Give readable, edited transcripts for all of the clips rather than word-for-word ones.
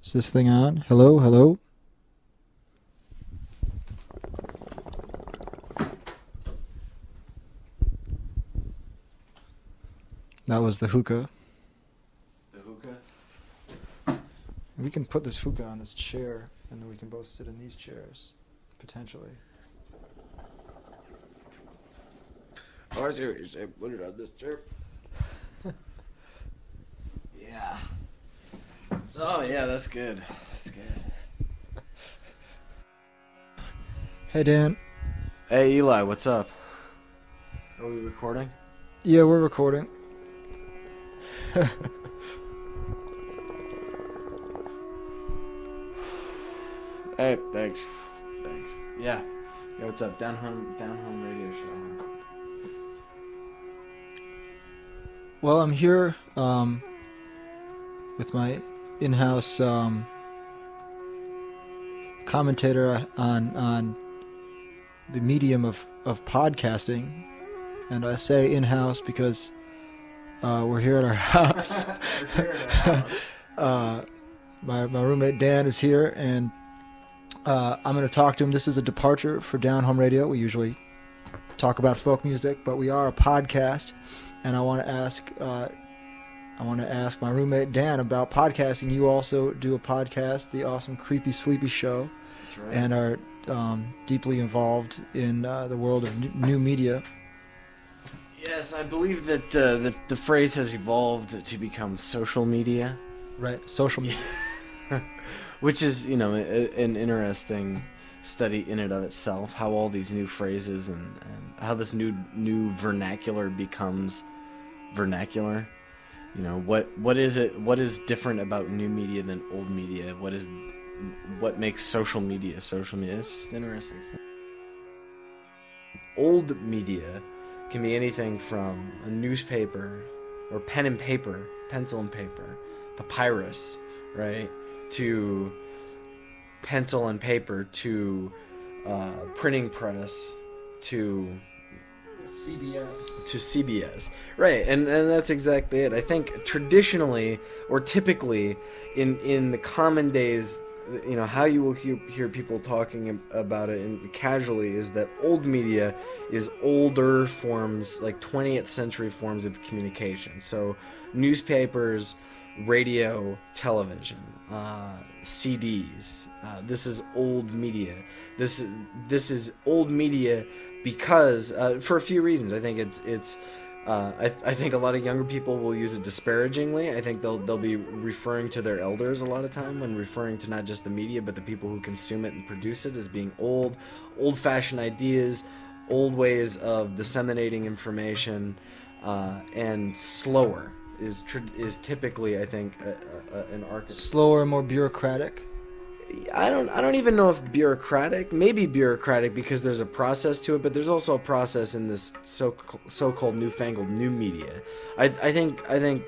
Is this thing on? Hello, hello? That was the hookah. The hookah? We can put this hookah on this chair, and then we can both sit in these chairs, potentially. Oh, I see what you're saying. Put it on this chair. Yeah. Oh, yeah, that's good. That's good. Hey, Dan. Hey, Eli, what's up? Are we recording? Yeah, we're recording. Hey, thanks. Thanks. Yeah. Yeah, what's up? Down home radio show. Well, I'm here with my in-house commentator on the medium of podcasting, and I say in-house because we're here at our house. My roommate Dan is here, and I'm going to talk to him. This is a departure for Down Home Radio. We usually talk about folk music, but we are a podcast, and I want to ask my roommate Dan about podcasting. You also do a podcast, the awesome Creepy Sleepy Show. That's right. And are deeply involved in the world of new media. Yes, I believe that the phrase has evolved to become social media. Right, social media. Which is, an interesting study in and of itself, how all these new phrases and how this new vernacular becomes vernacular. What is it? What is different about new media than old media? What makes social media social media? It's interesting. Old media can be anything from a newspaper or pen and paper, pencil and paper, papyrus, right, to pencil and paper, to printing press, to CBS, right, and that's exactly it. I think traditionally or typically in the common days, how you will hear people talking about it and casually is that old media is older forms, like 20th century forms of communication. So newspapers, radio, television, CDs. This is old media. This is old media because for a few reasons. I think it's. I think a lot of younger people will use it disparagingly. I think they'll be referring to their elders a lot of time when referring to not just the media but the people who consume it and produce it as being old-fashioned ideas, old ways of disseminating information, and slower is typically, I think, an archetype. Slower, more bureaucratic. I don't even know if bureaucratic. Maybe bureaucratic because there's a process to it, but there's also a process in this so-called newfangled new media. I think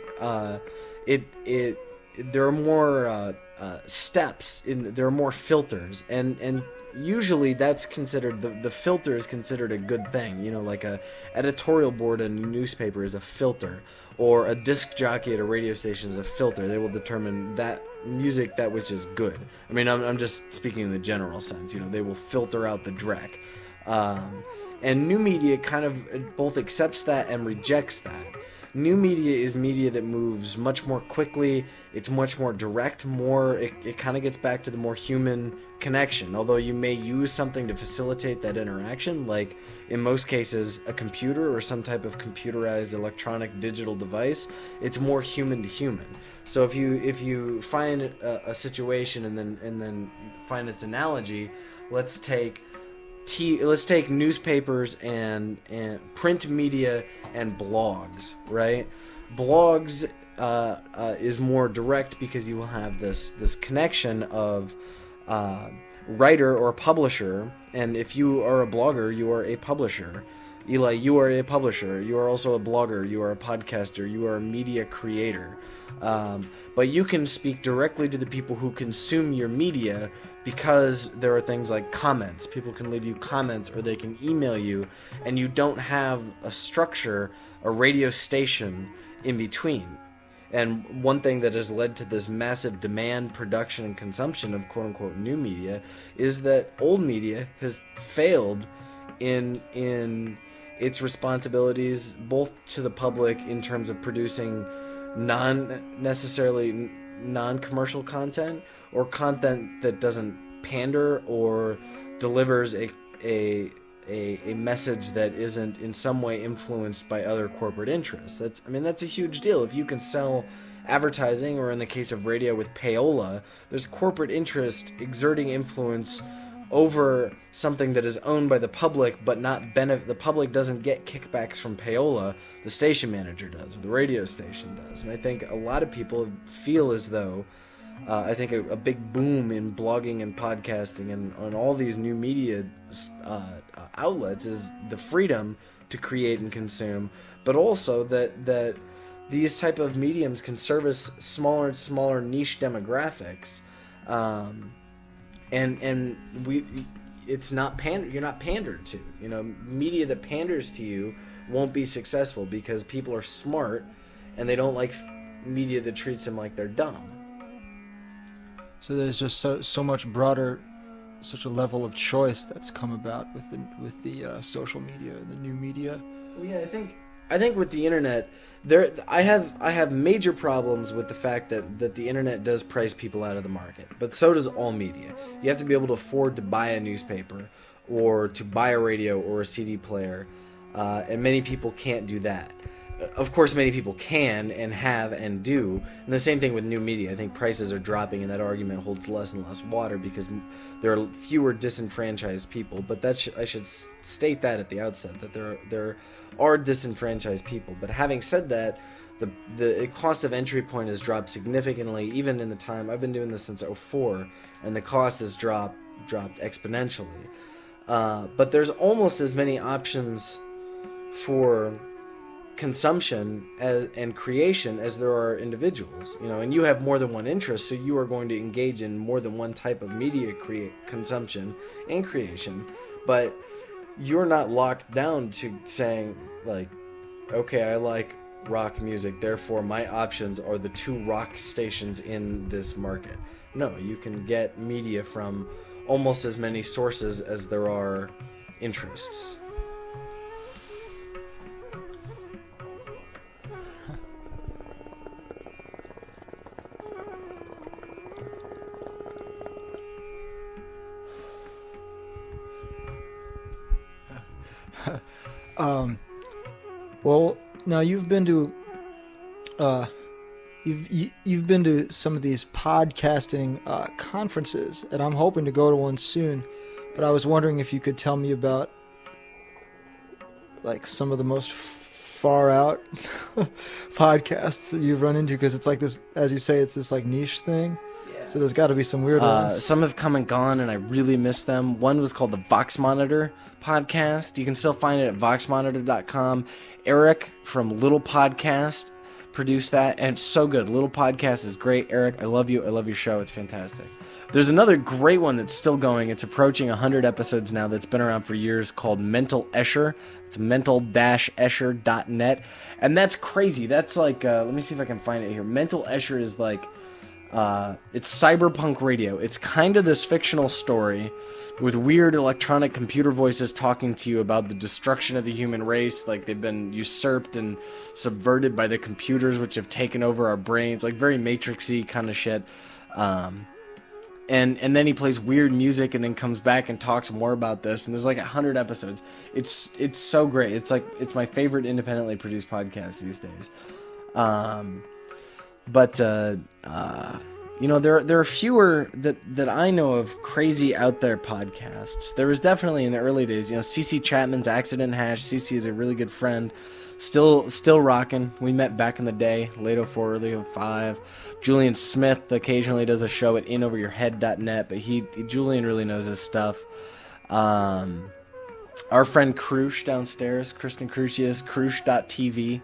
there are more steps there are more filters, and usually that's considered the filter is considered a good thing. Like a editorial board in a newspaper is a filter, or a disc jockey at a radio station is a filter. They will determine that music, that which is good. I mean, I'm just speaking in the general sense. They will filter out the dreck. And new media kind of both accepts that and rejects that. New media is media that moves much more quickly. It's much more direct. It kind of gets back to the more human connection. Although you may use something to facilitate that interaction, like in most cases a computer or some type of computerized electronic digital device, it's more human to human. So if you find a situation and then find its analogy, let's take newspapers and print media and blogs, right? Blogs is more direct because you will have this connection of writer or publisher, and if you are a blogger, you are a publisher. Eli, you are a publisher. You are also a blogger. You are a podcaster. You are a media creator. But you can speak directly to the people who consume your media because there are things like comments. People can leave you comments or they can email you, and you don't have a structure, a radio station in between. And one thing that has led to this massive demand, production, and consumption of quote-unquote new media is that old media has failed in its responsibilities both to the public in terms of producing necessarily non-commercial content, or content that doesn't pander or delivers a message that isn't in some way influenced by other corporate interests. That's a huge deal. If you can sell advertising, or in the case of radio with payola, there's corporate interest exerting influence over something that is owned by the public, but not the public doesn't get kickbacks from payola. The station manager does, or the radio station does. And I think a lot of people feel as though I think a big boom in blogging and podcasting and on all these new media outlets is the freedom to create and consume, but also that these type of mediums can service smaller and smaller niche demographics, and it's not you're not pandered to. Media that panders to you won't be successful because people are smart and they don't like media that treats them like they're dumb. So there's just so much broader, such a level of choice that's come about with the social media, the new media. Well, yeah, I think with the internet, I have major problems with the fact that the internet does price people out of the market, but so does all media. You have to be able to afford to buy a newspaper, or to buy a radio or a CD player, and many people can't do that. Of course, many people can and have and do. And the same thing with new media. I think prices are dropping, and that argument holds less and less water because there are fewer disenfranchised people. But I should state that at the outset, that there are disenfranchised people. But having said that, the cost of entry point has dropped significantly, even in the time I've been doing this since 2004, and the cost has dropped exponentially. But there's almost as many options for consumption and creation as there are individuals, and you have more than one interest, so you are going to engage in more than one type of media consumption and creation, but you're not locked down to saying, like, okay, I like rock music, therefore my options are the 2 rock stations in this market. No, you can get media from almost as many sources as there are interests. Well, now you've been to you've been to some of these podcasting conferences, and I'm hoping to go to one soon. But I was wondering if you could tell me about like some of the most far out podcasts that you've run into, because it's like this, as you say, it's this like niche thing. So there's got to be some weird ones. Some have come and gone, and I really miss them. One was called the Vox Monitor podcast. You can still find it at voxmonitor.com. Eric from Little Podcast produced that, and it's so good. Little Podcast is great. Eric, I love you. I love your show. It's fantastic. There's another great one that's still going. It's approaching 100 episodes now, that's been around for years, called Mental Escher. It's mental-escher.net. And that's crazy. That's like, let me see if I can find it here. Mental Escher is like, it's cyberpunk radio. It's kind of this fictional story with weird electronic computer voices talking to you about the destruction of the human race, like they've been usurped and subverted by the computers which have taken over our brains, like very Matrix-y kind of shit. And then he plays weird music and then comes back and talks more about this, and there's like 100 episodes. It's so great. It's my favorite independently produced podcast these days. But there are fewer that I know of crazy out there podcasts. There was definitely in the early days, CC Chapman's Accident Hash. CC is a really good friend, still rocking. We met back in the day, late 04, early 05. Julian Smith occasionally does a show at inoveryourhead.net, but Julian really knows his stuff. Our friend Krush downstairs, Kristen Crucius, Krush.tv.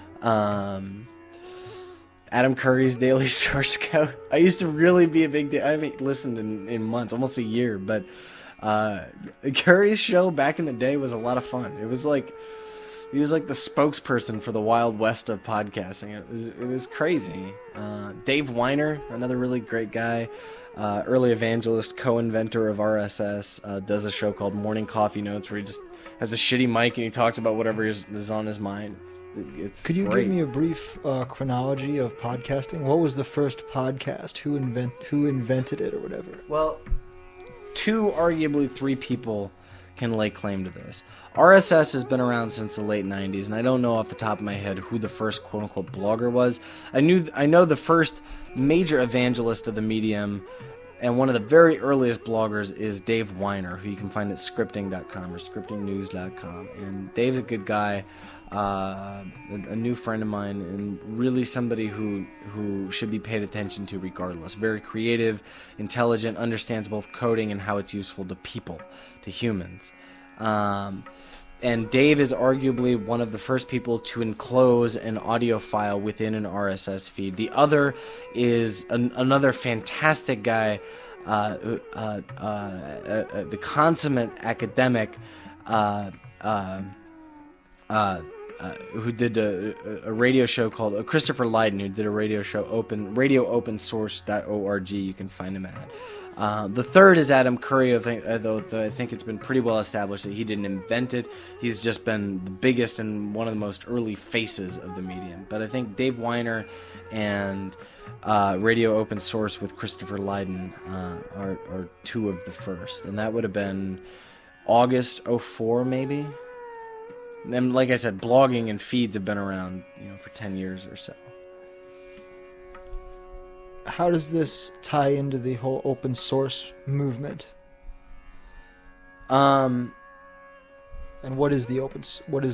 Adam Curry's Daily Source Code. I used to really be a big... I haven't listened in months, almost a year, but Curry's show back in the day was a lot of fun. It was like He was like the spokesperson for the Wild West of podcasting. It was crazy. Dave Weiner, another really great guy, early evangelist, co-inventor of RSS, does a show called Morning Coffee Notes where he just has a shitty mic and he talks about whatever is on his mind. It's Could you great. give me a brief chronology of podcasting? What was the first podcast? Who invented it or whatever? Well, 2, arguably 3 people can lay claim to this. RSS has been around since the late 90s, and I don't know off the top of my head who the first quote-unquote blogger was. I know the first major evangelist of the medium, and one of the very earliest bloggers is Dave Weiner, who you can find at scripting.com or scriptingnews.com. And Dave's a good guy, a new friend of mine, and really somebody who should be paid attention to regardless. Very creative, intelligent, understands both coding and how it's useful to people, to humans. And Dave is arguably one of the first people to enclose an audio file within an RSS feed. The other is another fantastic guy, the consummate academic, who did a radio show called Christopher Lydon, who did a radio show, radioOpenSource.org. You can find him at. The third is Adam Curry, though I think it's been pretty well established that he didn't invent it. He's just been the biggest and one of the most early faces of the medium. But I think Dave Weiner and Radio Open Source with Christopher Lydon are 2 of the first. And that would have been August 04, maybe. And like I said, blogging and feeds have been around, for 10 years or so. How does this tie into the whole open source movement? And what is the open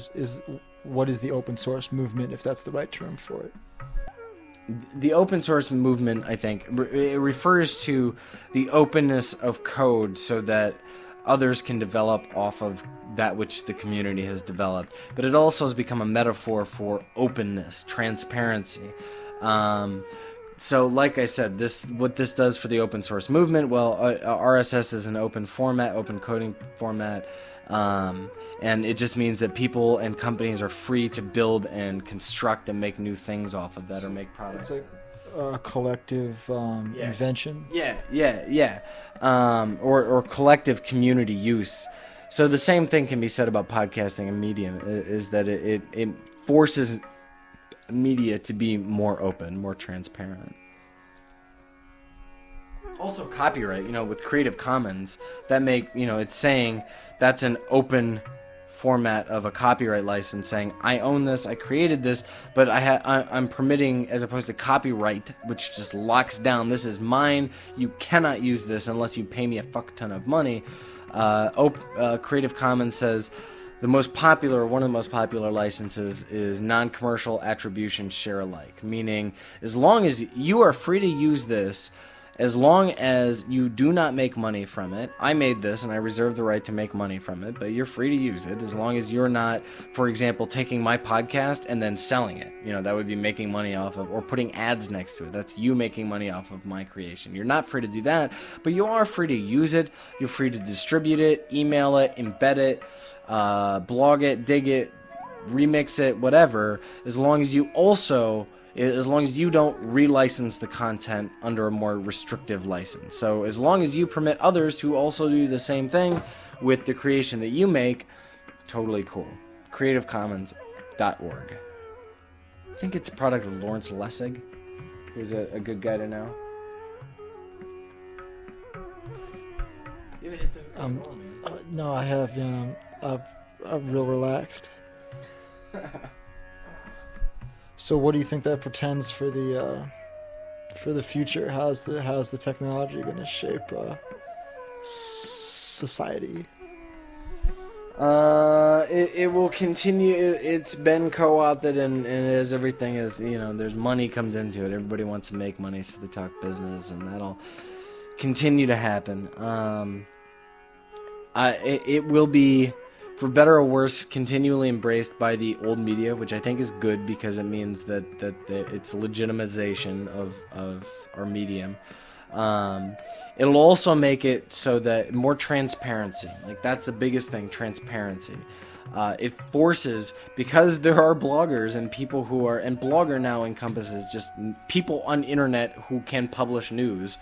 source movement, if that's the right term for it? The open source movement, I think, it refers to the openness of code so that others can develop off of that which the community has developed. But it also has become a metaphor for openness, transparency. So, like I said, what this does for the open source movement, well, RSS is an open format, open coding format, and it just means that people and companies are free to build and construct and make new things off of that or make products. It's a collective invention. Yeah. Or collective community use. So the same thing can be said about podcasting and Medium, is that it forces media to be more open, more transparent. Also copyright, with Creative Commons, that it's saying that's an open format of a copyright license, saying I own this, I created this, but I'm permitting, as opposed to copyright, which just locks down, this is mine, you cannot use this unless you pay me a fuck ton of money. Creative Commons says one of the most popular licenses is non-commercial attribution share alike, meaning as long as you are free to use this, as long as you do not make money from it. I made this and I reserve the right to make money from it, but you're free to use it as long as you're not, for example, taking my podcast and then selling it. That would be making money off of, or putting ads next to it. That's you making money off of my creation. You're not free to do that, but you are free to use it. You're free to distribute it, email it, embed it, blog it, dig it, remix it, whatever, as long as you don't relicense the content under a more restrictive license. So as long as you permit others to also do the same thing with the creation that you make, totally cool. CreativeCommons.org. I think it's a product of Lawrence Lessig, who's a good guy to know. No, I have. I'm real relaxed. So, what do you think that portends for the future? How's the technology going to shape society? It will continue. It's been co-opted, and as everything is, there's money comes into it. Everybody wants to make money, so they talk business, and that'll continue to happen. It will be, for better or worse, continually embraced by the old media, which I think is good because it means that it's legitimization of our medium. It'll also make it so that more transparency, like that's the biggest thing, transparency. It forces, because there are bloggers and people who are, and blogger now encompasses just people on internet who can publish news.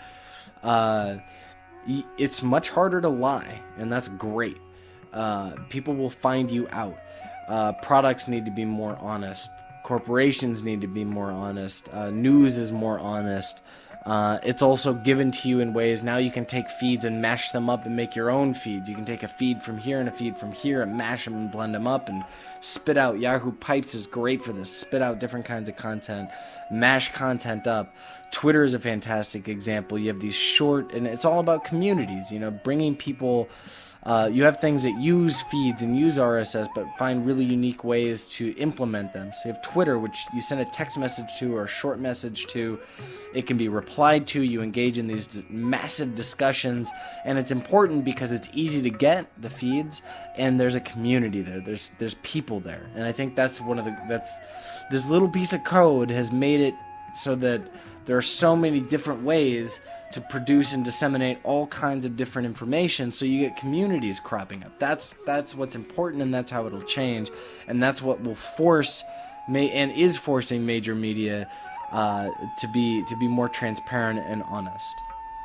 It's much harder to lie, and that's great. People will find you out. Products need to be more honest. Corporations need to be more honest. News is more honest. It's also given to you in ways. Now you can take feeds and mash them up and make your own feeds. You can take a feed from here and a feed from here and mash them and blend them up and spit out. Yahoo Pipes is great for this. Spit out different kinds of content, mash content up. Twitter is a fantastic example. You have these short, and it's all about communities, bringing people. You have things that use feeds and use RSS, but find really unique ways to implement them. So you have Twitter, which you send a text message to or a short message to. It can be replied to. You engage in these massive discussions, and it's important because it's easy to get the feeds, and there's a community there. There's people there, and I think that's this little piece of code has made it so that there are so many different ways to produce and disseminate all kinds of different information, so you get communities cropping up. That's what's important, and that's how it'll change, and that's what will force and is forcing major media to be more transparent and honest.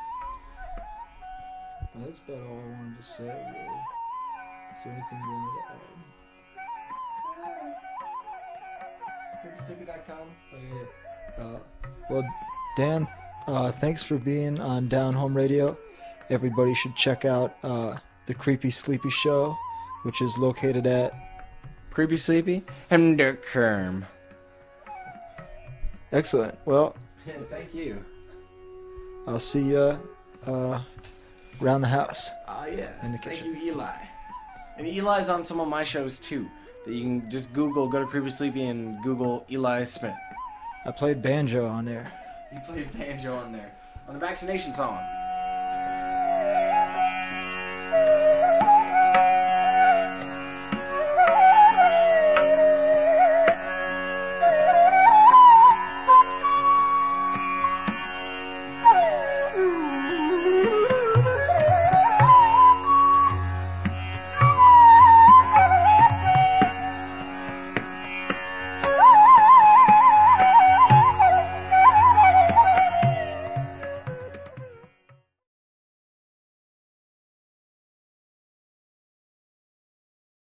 Well, that's about all I wanted to say, really. Is there anything you wanted to add? CreepySleepy.com. Oh, yeah. Well, Dan, thanks for being on Down Home Radio. Everybody should check out the Creepy Sleepy Show, which is located at Creepy Sleepy and Kerm. Excellent. Well, thank you. I'll see you around the house. Yeah. In the kitchen. Thank you, Eli. And Eli's on some of my shows too. That you can just go to Creepy Sleepy and Google Eli Smith. I played banjo on there. You played banjo on there. On the vaccination song.